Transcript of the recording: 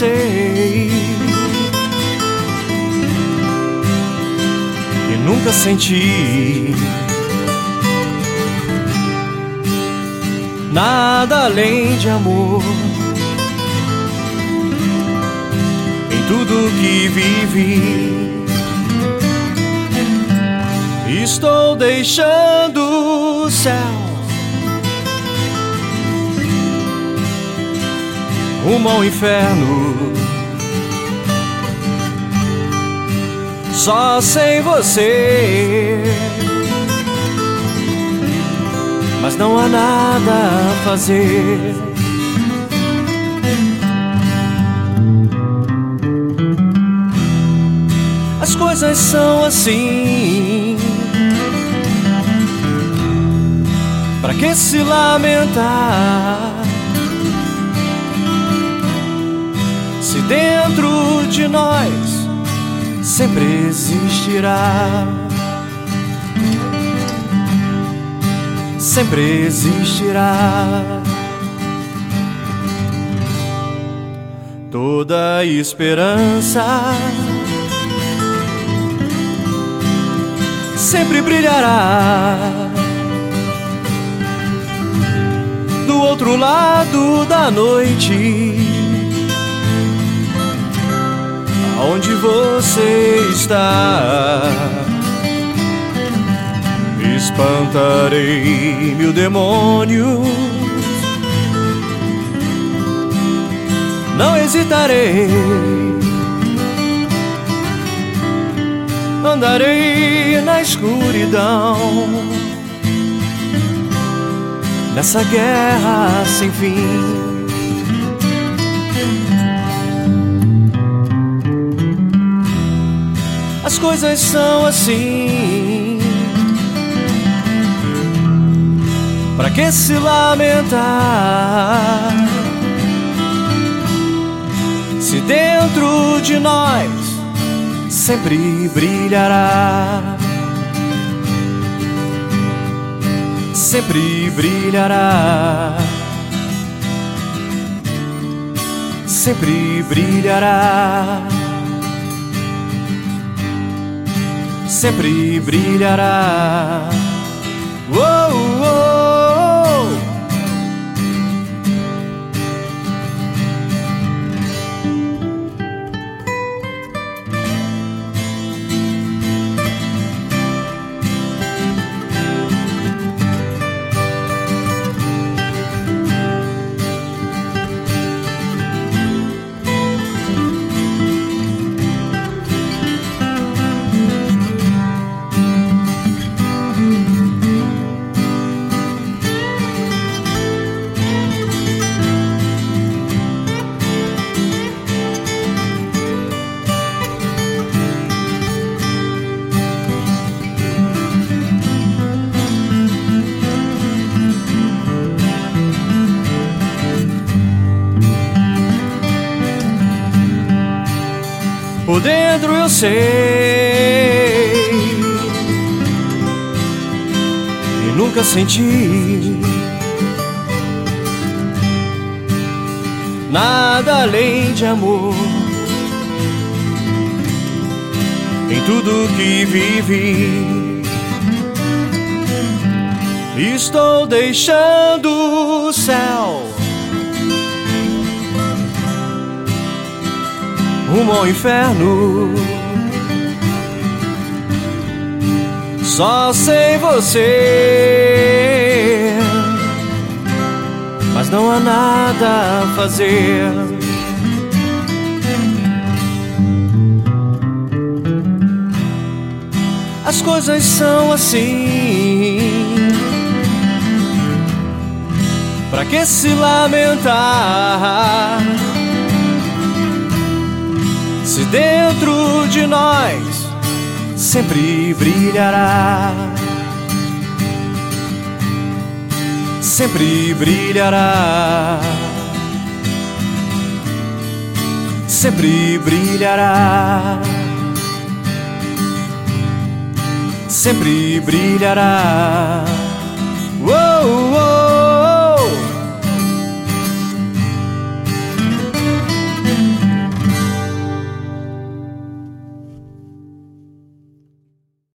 sei que nunca senti nada além de amor. Em tudo que vivi, estou deixando o céu rumo ao inferno. Só sem você, mas não há nada a fazer. As coisas são assim, pra que se lamentar, se dentro de nós sempre existirá, sempre existirá toda esperança, sempre brilhará do outro lado da noite, aonde você está. Espantarei mil demônios, não hesitarei, andarei na escuridão, nessa guerra sem fim. As coisas são assim, pra que se lamentar, se dentro de nós sempre brilhará, sempre brilhará, sempre brilhará, sempre brilhará. Oh, oh. Por dentro eu sei e nunca senti nada além de amor. Em tudo que vivi, estou deixando o céu rumo ao inferno. Só sem você, mas não há nada a fazer. As coisas são assim, pra que se lamentar, se dentro de nós sempre brilhará, sempre brilhará, sempre brilhará, sempre brilhará.